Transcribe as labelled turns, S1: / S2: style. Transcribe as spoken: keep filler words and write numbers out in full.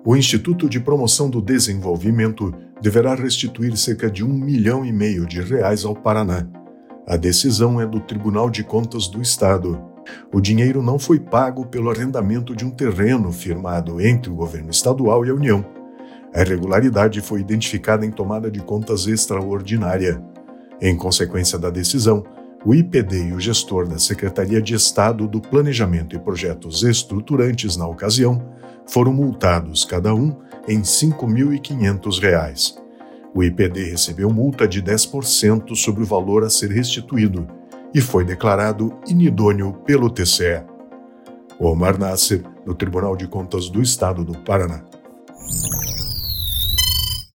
S1: O Instituto de Promoção do Desenvolvimento deverá restituir cerca de um milhão e meio de reais ao Paraná. A decisão é do Tribunal de Contas do Estado. O dinheiro não foi pago pelo arrendamento de um terreno firmado entre o governo estadual e a União. A irregularidade foi identificada em tomada de contas extraordinária. Em consequência da decisão, o I P D e o gestor da Secretaria de Estado do Planejamento e Projetos Estruturantes na ocasião foram multados, cada um, em cinco mil e quinhentos reais. O I P D recebeu multa de dez por cento sobre o valor a ser restituído e foi declarado inidôneo pelo T C E. Omar Nasser, do Tribunal de Contas do Estado do Paraná.